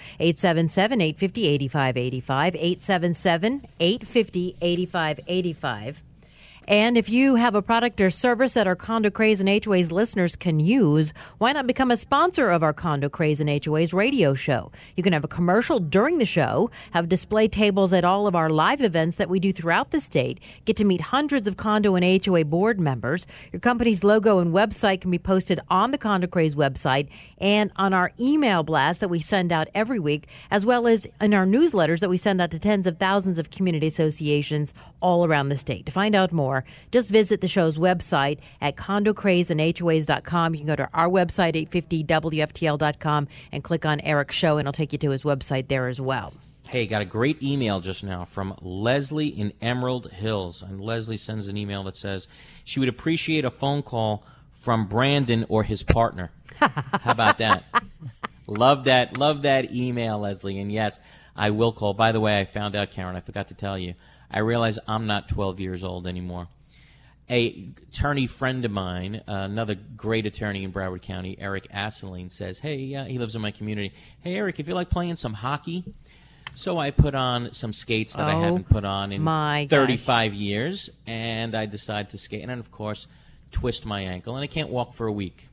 877-850-8585, 877-850-8585. And if you have a product or service that our Condo Craze and HOA's listeners can use, why not become a sponsor of our Condo Craze and HOA's radio show? You can have a commercial during the show, have display tables at all of our live events that we do throughout the state, get to meet hundreds of Condo and HOA board members. Your company's logo and website can be posted on the Condo Craze website and on our email blast that we send out every week, as well as in our newsletters that we send out to tens of thousands of community associations all around the state. To find out more, just visit the show's website at condocrazeandhoas.com. You can go to our website, 850WFTL.com, and click on Eric's show, and it'll take you to his website there as well. Hey, got a great email just now from Leslie in Emerald Hills. And Leslie sends an email that says she would appreciate a phone call from Brandon or his partner. How about that? Love that email, Leslie. And yes, I will call. By the way, I found out, Karen, I forgot to tell you, I realize I'm not 12 years old anymore. A attorney friend of mine, another great attorney in Broward County, Eric Asseline, says, hey, he lives in my community. Hey, Eric, if you like playing some hockey. So I put on some skates that I haven't put on in 35 years, and I decided to skate. And then, of course, twist my ankle, and I can't walk for a week.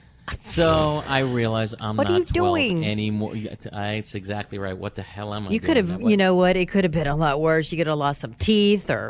So I realize I'm not 12 anymore. It's exactly right. What the hell am I doing? You could have, you know what? It could have been a lot worse. You could have lost some teeth or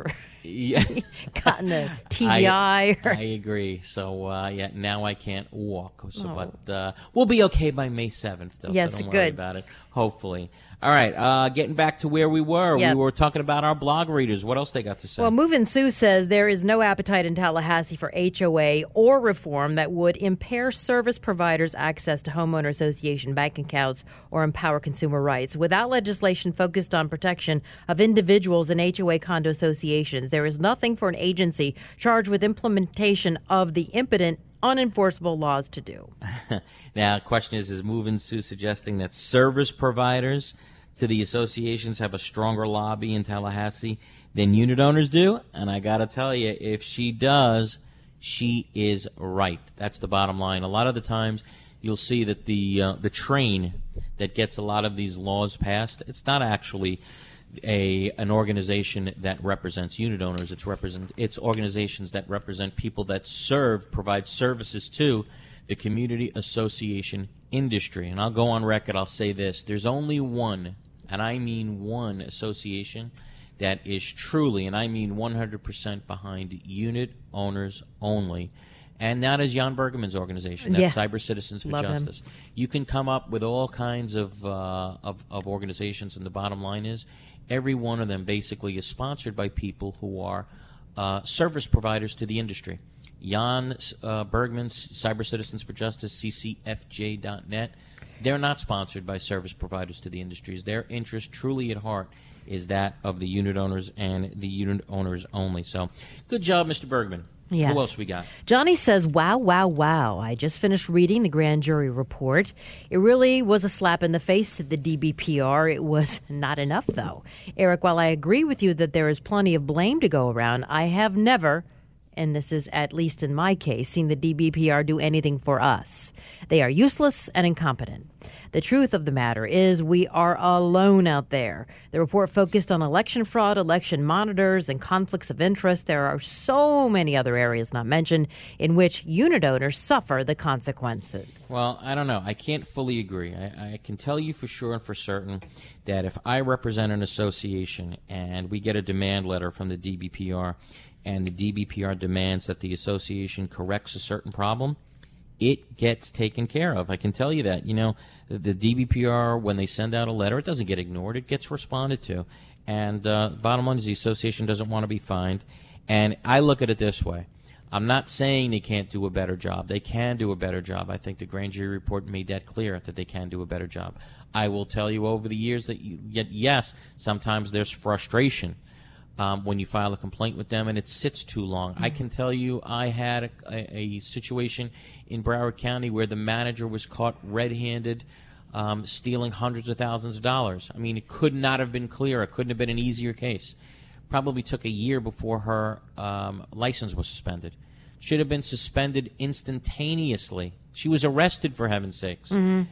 gotten a TBI. I agree. So, now I can't walk. So, but we'll be okay by May 7th, though. Yes, so don't good. worry about it. Hopefully. All right, getting back to where we were. Yep. We were talking about our blog readers. What else they got to say? Well, Movin' Sue says there is no appetite in Tallahassee for HOA or reform that would impair service providers' access to homeowner association bank accounts or empower consumer rights. Without legislation focused on protection of individuals and HOA condo associations, there is nothing for an agency charged with implementation of the impotent, unenforceable laws to do. Now, the question is Movin' Sue suggesting that service providers to the associations have a stronger lobby in Tallahassee than unit owners do? And I got to tell you, if she does, she is right. That's the bottom line. A lot of the times you'll see that the train that gets a lot of these laws passed, it's not actually an organization that represents unit owners. It's organizations that represent people that provide services to the community association industry. And I'll go on record, I'll say this. There's only one, and I mean one, association that is truly, and I mean 100% behind unit owners only. And that is Jan Bergman's organization. That's Cyber Citizens for Justice. You can come up with all kinds of organizations, and the bottom line is every one of them basically is sponsored by people who are service providers to the industry. Jan Bergman's Cyber Citizens for Justice, ccfj.net, they're not sponsored by service providers to the industries. Their interest truly at heart is that of the unit owners and the unit owners only. So good job, Mr. Bergman. Yes. Who else we got? Johnny says, wow, wow, wow. I just finished reading the grand jury report. It really was a slap in the face to the DBPR. It was not enough, though. Eric, while I agree with you that there is plenty of blame to go around, I have never, and this is at least in my case, seen the DBPR do anything for us. They are useless and incompetent. The truth of the matter is we are alone out there. The report focused on election fraud, election monitors, and conflicts of interest. There are so many other areas not mentioned in which unit owners suffer the consequences. Well, I don't know. I can't fully agree. I can tell you for sure and for certain that if I represent an association and we get a demand letter from the DBPR and the DBPR demands that the association corrects a certain problem, it gets taken care of. I can tell you that. You know, the DBPR, when they send out a letter, it doesn't get ignored. It gets responded to. And bottom line is the association doesn't want to be fined. And I look at it this way. I'm not saying they can't do a better job. They can do a better job. I think the grand jury report made that clear, that they can do a better job. I will tell you over the years that, yes, sometimes there's frustration when you file a complaint with them and it sits too long. I can tell you I had a situation in Broward County where the manager was caught red-handed stealing hundreds of thousands of dollars. I mean, it could not have been clearer. It couldn't have been an easier case. Probably took a year before her license was suspended. Should have been suspended instantaneously. She was arrested, for heaven's sakes,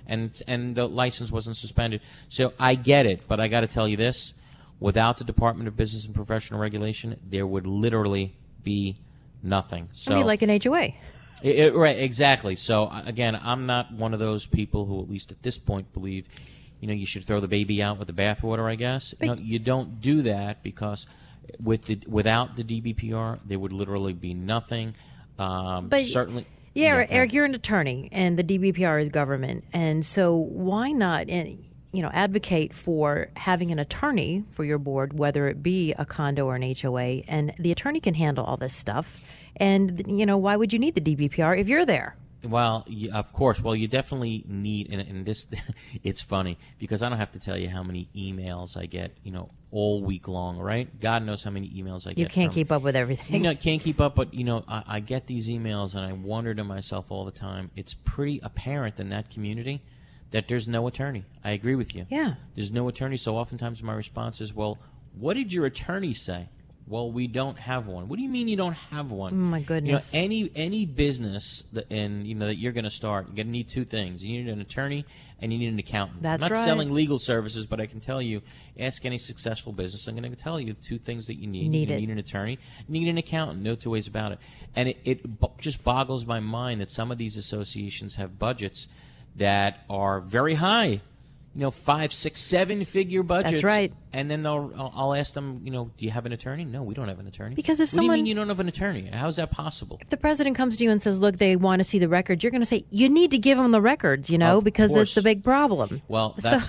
and the license wasn't suspended. So I get it, but I got to tell you this. Without the Department of Business and Professional Regulation, there would literally be nothing. So I mean, like an HOA. Right, exactly. So again, I'm not one of those people who, at least at this point, believe, you should throw the baby out with the bathwater. I guess you don't do that, because without the DBPR, there would literally be nothing. But certainly, Eric, you're an attorney, and the DBPR is government, and so why not? Advocate for having an attorney for your board, whether it be a condo or an HOA, and the attorney can handle all this stuff. And, why would you need the DBPR if you're there? Well, of course. Well, you definitely need, and this, it's funny, because I don't have to tell you how many emails I get, all week long, right? God knows how many emails I get. You can't keep up with everything. Can't keep up, but, I get these emails, and I wonder to myself all the time, it's pretty apparent in that community that there's no attorney. I agree with you. Yeah. There's no attorney, so oftentimes my response is, well, what did your attorney say? Well, we don't have one. What do you mean you don't have one? Oh, my goodness. Any business that you're going to start, you're going to need two things. You need an attorney and you need an accountant. That's I'm not right. selling legal services, but I can tell you, ask any successful business, I'm going to tell you two things that you need. You need an attorney, you need an accountant. No two ways about it. And it just boggles my mind that some of these associations have budgets that are very high. 5, 6, 7-figure budgets. That's right. And then I'll ask them, do you have an attorney? No, we don't have an attorney. Because if what do you someone, mean you don't have an attorney? How is that possible? If the president comes to you and says, look, they want to see the records, you're going to say, you need to give them the records, because it's a big problem. Well, that's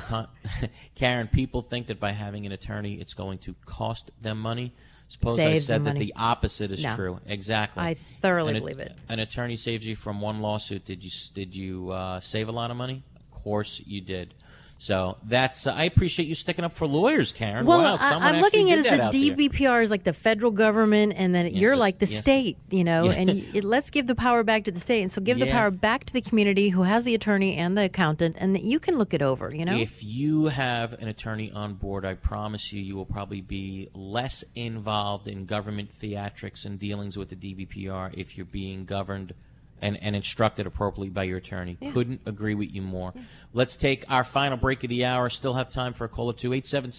Karen, people think that by having an attorney, it's going to cost them money. Suppose I said that the opposite is true. Exactly. I thoroughly believe it. An attorney saves you from one lawsuit. Did you save a lot of money? Of course you did. So that's I appreciate you sticking up for lawyers, Karen. Well, wow, I'm looking at it as the DBPR is like the federal government, and then you're like the state, and let's give the power back to the state. And so give the power back to the community who has the attorney and the accountant, and that you can look it over, If you have an attorney on board, I promise you will probably be less involved in government theatrics and dealings with the DBPR if you're being governed and instructed appropriately by your attorney. Yeah. Couldn't agree with you more. Yeah. Let's take our final break of the hour. Still have time for a call or two.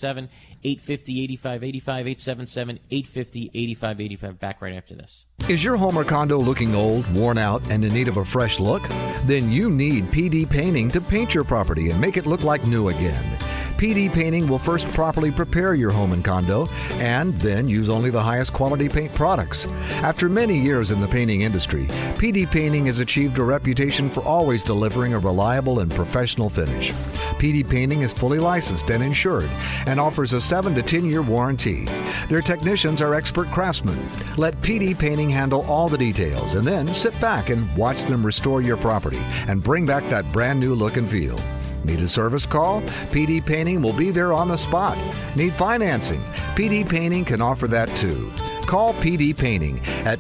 877-850-8585, 877-850-8585. Back right after this. Is your home or condo looking old, worn out, and in need of a fresh look? Then you need PD Painting to paint your property and make it look like new again. PD Painting will first properly prepare your home and condo and then use only the highest quality paint products. After many years in the painting industry, PD Painting has achieved a reputation for always delivering a reliable and professional finish. PD Painting is fully licensed and insured and offers a 7 to 10-year warranty. Their technicians are expert craftsmen. Let PD Painting handle all the details and then sit back and watch them restore your property and bring back that brand new look and feel. Need a service call? PD Painting will be there on the spot. Need financing? PD Painting can offer that too. Call PD Painting at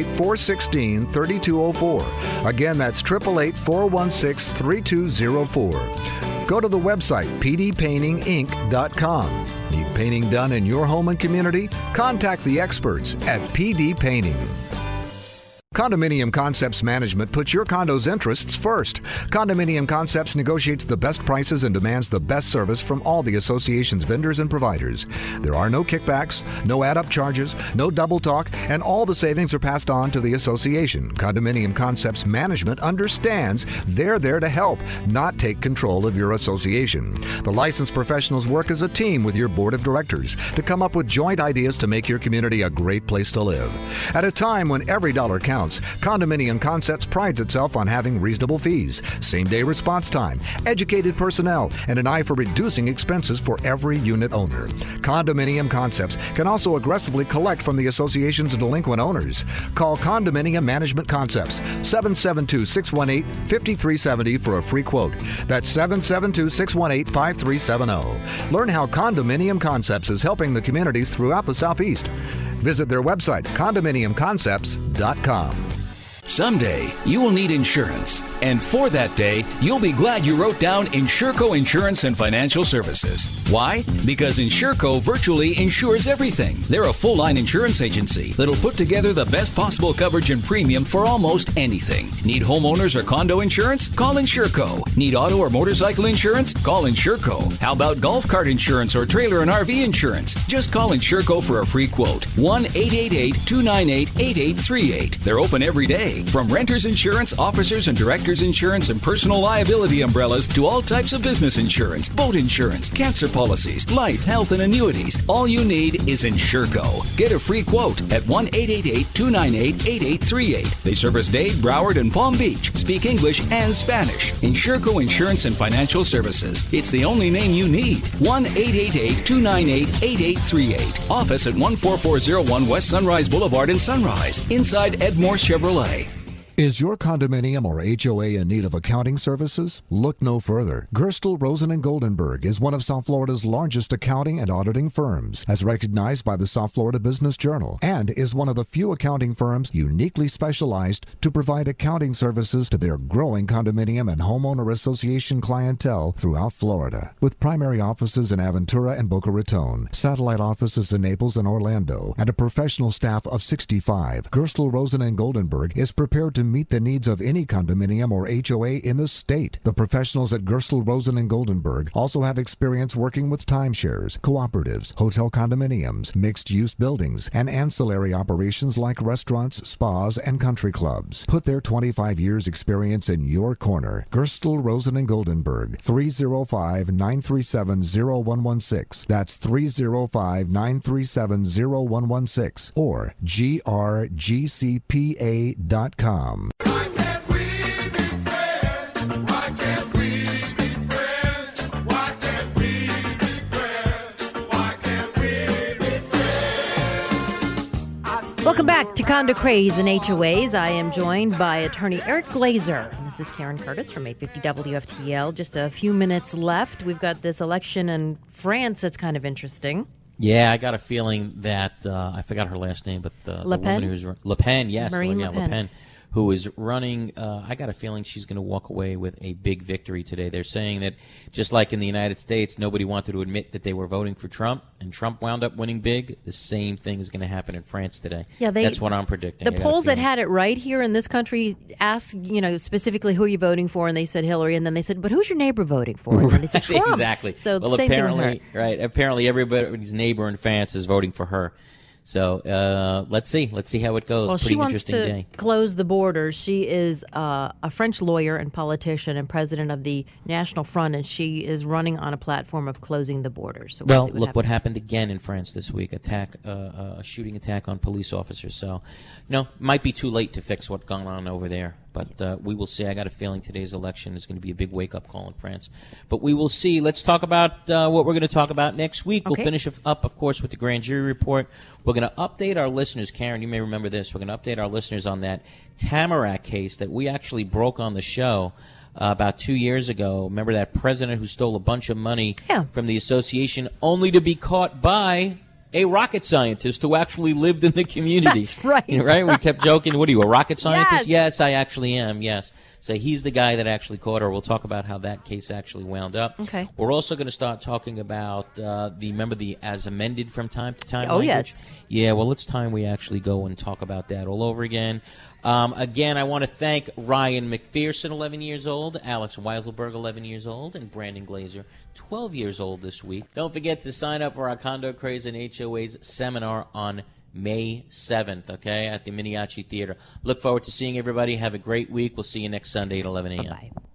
888-416-3204. Again, that's 888-416-3204. Go to the website pdpaintinginc.com. Need painting done in your home and community? Contact the experts at PD Painting. Condominium Concepts Management puts your condo's interests first. Condominium Concepts negotiates the best prices and demands the best service from all the association's vendors and providers. There are no kickbacks, no add-up charges, no double talk, and all the savings are passed on to the association. Condominium Concepts Management understands they're there to help, not take control of your association. The licensed professionals work as a team with your board of directors to come up with joint ideas to make your community a great place to live. At a time when every dollar counts, Condominium Concepts prides itself on having reasonable fees, same-day response time, educated personnel, and an eye for reducing expenses for every unit owner. Condominium Concepts can also aggressively collect from the association's delinquent owners. Call Condominium Management Concepts, 772-618-5370 for a free quote. That's 772-618-5370. Learn how Condominium Concepts is helping the communities throughout the Southeast. Visit their website, condominiumconcepts.com. Someday, you will need insurance. And for that day, you'll be glad you wrote down Insurco Insurance and Financial Services. Why? Because Insurco virtually insures everything. They're a full-line insurance agency that'll put together the best possible coverage and premium for almost anything. Need homeowners or condo insurance? Call Insurco. Need auto or motorcycle insurance? Call Insurco. How about golf cart insurance or trailer and RV insurance? Just call Insurco for a free quote. 1-888-298-8838. They're open every day. From renters insurance, officers and directors insurance, and personal liability umbrellas to all types of business insurance, boat insurance, cancer policies, life, health, and annuities. All you need is Insurco. Get a free quote at 1-888-298-8838. They service Dade, Broward, and Palm Beach. Speak English and Spanish. Insurco Insurance and Financial Services. It's the only name you need. 1-888-298-8838. Office at 14401 West Sunrise Boulevard in Sunrise. Inside Edmore Chevrolet. Is your condominium or HOA in need of accounting services? Look no further. Gerstel, Rosen & Goldenberg is one of South Florida's largest accounting and auditing firms, as recognized by the South Florida Business Journal, and is one of the few accounting firms uniquely specialized to provide accounting services to their growing condominium and homeowner association clientele throughout Florida. With primary offices in Aventura and Boca Raton, satellite offices in Naples and Orlando, and a professional staff of 65, Gerstel, Rosen & Goldenberg is prepared to meet the needs of any condominium or HOA in the state. The professionals at Gerstel, Rosen & Goldenberg also have experience working with timeshares, cooperatives, hotel condominiums, mixed-use buildings, and ancillary operations like restaurants, spas, and country clubs. Put their 25 years experience in your corner. Gerstel, Rosen & Goldenberg, 305-937-0116. That's 305-937-0116 or grgcpa.com. Welcome back to Condo Craze and HOAs. I am joined by attorney Eric Glazer. This is Karen Curtis from 850 WFTL. Just a few minutes left. We've got this election in France that's kind of interesting. Yeah, I got a feeling that I forgot her last name, but the woman who's Le Pen, yes, Marine Le Le Pen. Pen, who is running. I got a feeling she's going to walk away with a big victory today. They're saying that just like in the United States, nobody wanted to admit that they were voting for Trump, and Trump wound up winning big. The same thing is going to happen in France today. Yeah, that's what I'm predicting. The polls that had it right here in this country asked, specifically who are you voting for, and they said Hillary, and then they said, but who's your neighbor voting for? And then they said Trump. Exactly. So well, same apparently, thing with her. right? Apparently, everybody's neighbor in France is voting for her. So let's see how it goes. Well, Pretty she wants interesting to day. close the borders. She is a French lawyer and politician and president of the National Front, and she is running on a platform of closing the borders. So Well, see look what happened again in France this week: a shooting attack on police officers. So, might be too late to fix what's going on over there. But we will see. I got a feeling today's election is going to be a big wake-up call in France. But we will see. Let's talk about what we're going to talk about next week. Okay. We'll finish up, of course, with the grand jury report. We're going to update our listeners. Karen, you may remember this. We're going to update our listeners on that Tamarack case that we actually broke on the show about 2 years ago. Remember that president who stole a bunch of money from the association only to be caught by a rocket scientist who actually lived in the community. That's right. Right? We kept joking. What are you, a rocket scientist? Yes. Yes, I actually am, yes. So he's the guy that actually caught her. We'll talk about how that case actually wound up. Okay. We're also going to start talking about remember the as amended from time to time Oh, language? yes. Yeah, well, it's time we actually go and talk about that all over again. Again, I want to thank Ryan McPherson, 11 years old, Alex Weiselberg, 11 years old, and Brandon Glazer, 12 years old this week. Don't forget to sign up for our Condo Craze and HOA's seminar on May 7th, okay, at the Miniachi Theater. Look forward to seeing everybody. Have a great week. We'll see you next Sunday at 11 a.m. Bye-bye.